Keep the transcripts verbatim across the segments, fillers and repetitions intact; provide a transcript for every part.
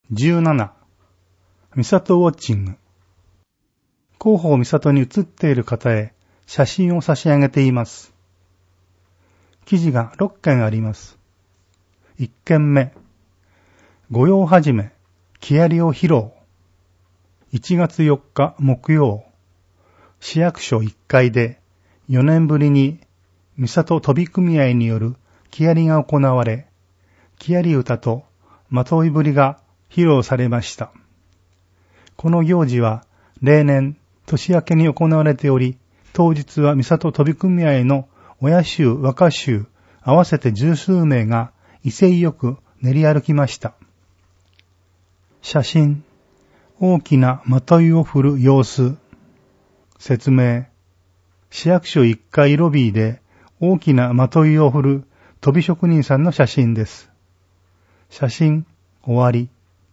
じゅうなな、三郷ウォッチング。広報三郷に写っている方へ写真を差し上げています。記事がろっけんあります。いっけんめ、御用はじめ、木遣を披露。いちがつよっか木曜、市役所いっかいでよねんぶりに三郷飛び組合による木遣が行われ、木遣歌とまといぶりが披露されました。この行事は例年年明けに行われており、当日は三郷飛び組合の親衆若衆合わせて十数名が威勢よく練り歩きました。写真、大きなまといを振る様子。説明、市役所いっかいロビーで大きなまといを振る飛び職人さんの写真です。写真、終わり。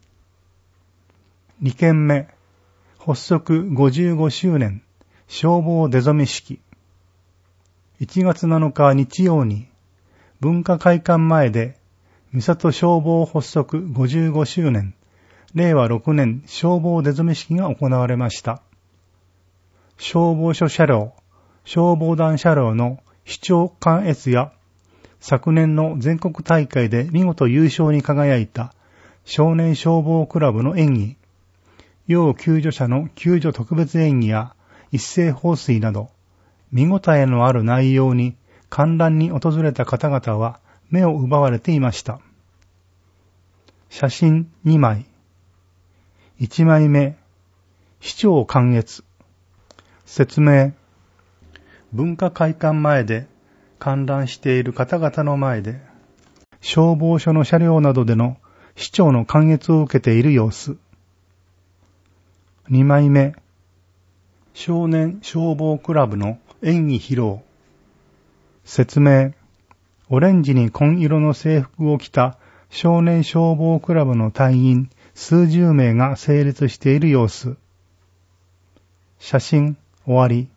にけんめ、発足ごじゅうごしゅうねん消防出初め式。いちがつなのか日曜に文化会館前で三郷消防発足ごじゅうごしゅうねんれいわろくねん消防出初め式が行われました。消防署車両、消防団車両の視聴観閲や昨年の全国大会で見事優勝に輝いた少年消防クラブの演技、要救助者の救助特別演技や一斉放水など、見応えのある内容に観覧に訪れた方々は目を奪われていました。写真にまい。いちまいめ、市長観閲。説明、文化会館前で観覧している方々の前で、消防署の車両などでの市長の観閲を受けている様子。にまいめ、少年消防クラブの演技披露。説明、オレンジに紺色の制服を着た少年消防クラブの隊員数十名が整列している様子。写真、終わり。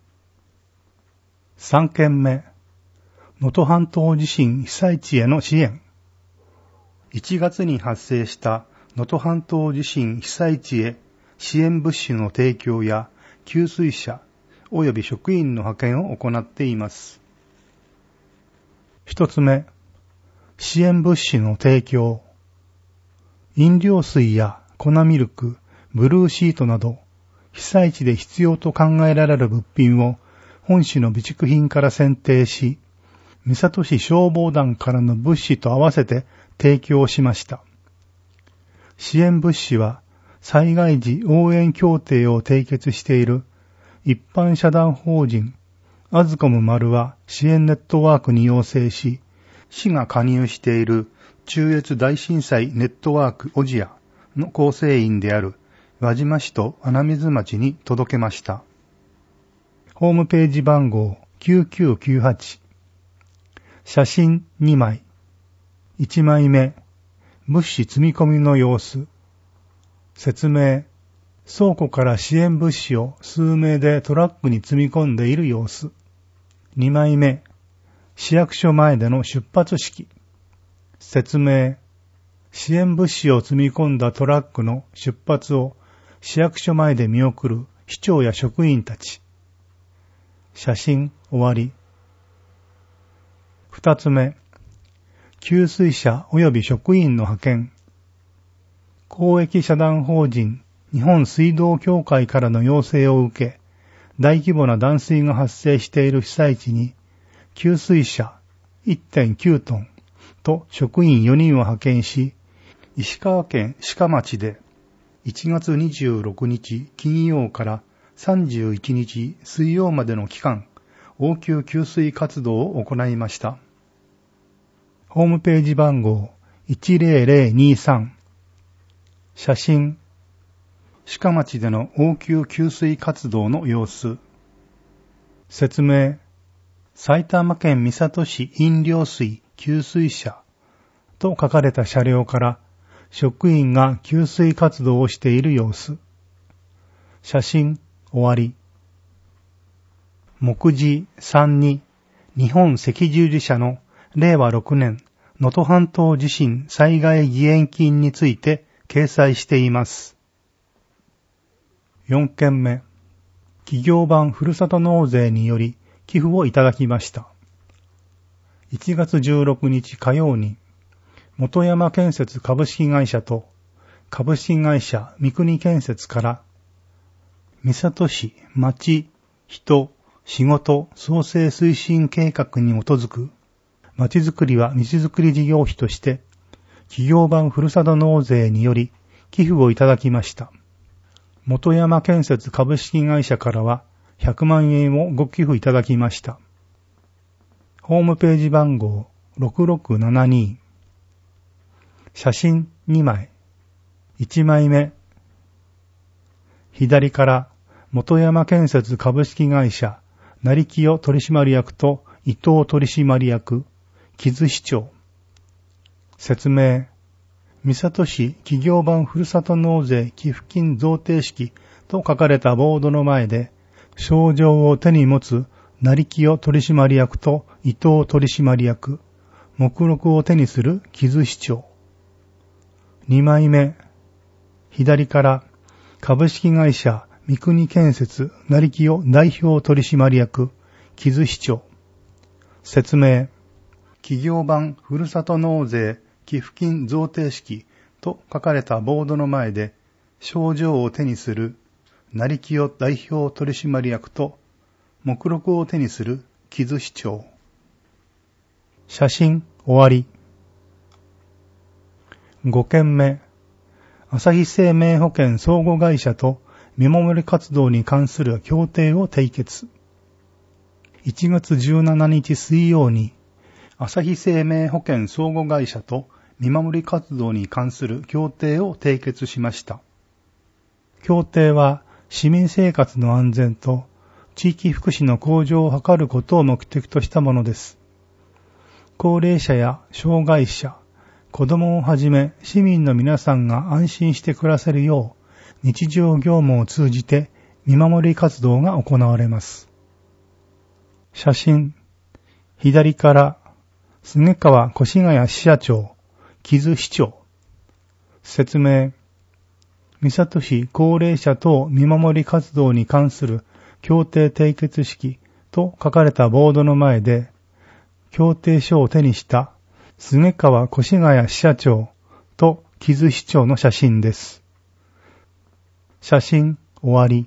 さんけんめ、能登半島地震被災地への支援。いちがつに発生した能登半島地震被災地へ支援物資の提供や給水車及び職員の派遣を行っています。一つ目、支援物資の提供。飲料水や粉ミルク、ブルーシートなど、被災地で必要と考えられる物品を本市の備蓄品から選定し、三郷市消防団からの物資と合わせて提供しました。支援物資は、災害時応援協定を締結している一般社団法人アズコム丸和支援ネットワークに要請し、市が加入している中越大震災ネットワークオジアの構成員である輪島市と穴水町に届けました。ホームページ番号きゅうきゅうきゅうはち。写真にまい。いちまいめ、物資積み込みの様子。説明、倉庫から支援物資を数名でトラックに積み込んでいる様子。にまいめ、市役所前での出発式。説明、支援物資を積み込んだトラックの出発を市役所前で見送る市長や職員たち。写真終わり。二つ目、給水車及び職員の派遣。公益社団法人日本水道協会からの要請を受け、大規模な断水が発生している被災地に、給水車 いってんきゅうトンと職員よにんを派遣し、石川県志賀町でいちがつにじゅうろくにち金曜からさんじゅういちにち水曜までの期間、応急給水活動を行いました。ホームページ番号いちぜろぜろにさん。写真、志賀町での応急給水活動の様子。説明、埼玉県三郷市飲料水給水車と書かれた車両から職員が給水活動をしている様子。写真、終わり。目次さんに日本赤十字社のれいわろくねん能登半島地震災害義援金について掲載しています。よんけんめ、企業版ふるさと納税により寄付をいただきました。いちがつじゅうろくにち火曜に、本山建設株式会社と株式会社三国建設から、三郷市町、人、仕事創生推進計画に基づく、まちづくりは道づくり事業費として、企業版ふるさと納税により寄付をいただきました。本山建設株式会社からはひゃくまんえんをご寄付いただきました。ホームページ番号ろくろくななに、写真にまい、いちまいめ、左から本山建設株式会社成清取締役と伊藤取締役、木津市長。説明。三郷市企業版ふるさと納税寄付金贈呈式と書かれたボードの前で、賞状を手に持つ成清取締役と伊藤取締役、目録を手にする木津市長。にまいめ。左から株式会社三国建設成清代表取締役、木津市長。説明。企業版ふるさと納税寄付金贈呈式と書かれたボードの前で、賞状を手にする成清代表取締役と、目録を手にする木津市長。写真終わり。ごけんめ。朝日生命保険相互会社と見守り活動に関する協定を締結。いちがつじゅうしちにち水曜に、朝日生命保険相互会社と見守り活動に関する協定を締結しました。協定は市民生活の安全と地域福祉の向上を図ることを目的としたものです。高齢者や障害者、子供をはじめ市民の皆さんが安心して暮らせるよう日常業務を通じて見守り活動が行われます。写真、左から菅川越谷支社長、木津市長。説明。三郷市高齢者等見守り活動に関する協定締結式と書かれたボードの前で、協定書を手にした菅川越谷支社長と木津市長の写真です。写真終わり。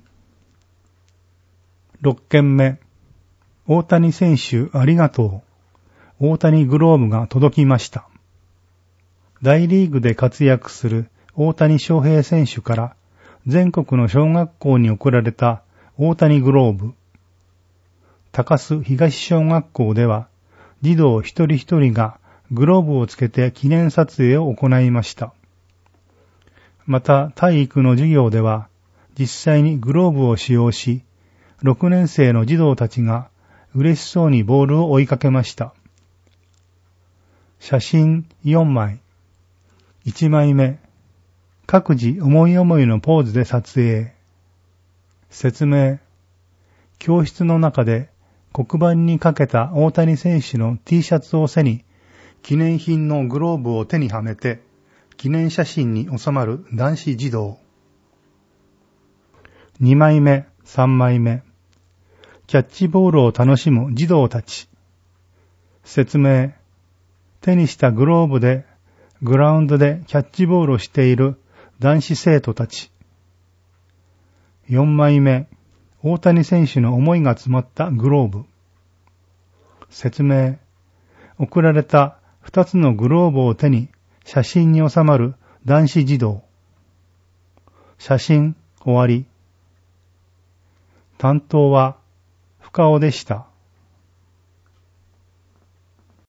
ろっけんめ。大谷選手ありがとう。大谷グローブが届きました。大リーグで活躍する大谷翔平選手から全国の小学校に贈られた大谷グローブ。高須東小学校では児童一人一人がグローブをつけて記念撮影を行いました。また体育の授業では実際にグローブを使用し、ろくねんせいの児童たちが嬉しそうにボールを追いかけました。写真よんまい。いちまいめ。各自思い思いのポーズで撮影。説明。教室の中で黒板にかけた大谷選手の T シャツを背に記念品のグローブを手にはめて記念写真に収まる男子児童。にまいめ、さんまいめ。キャッチボールを楽しむ児童たち。説明。手にしたグローブでグラウンドでキャッチボールをしている男子生徒たち。よんまいめ。大谷選手の思いが詰まったグローブ。説明。送られたふたつのグローブを手に写真に収まる男子児童。写真終わり。担当は深尾でした。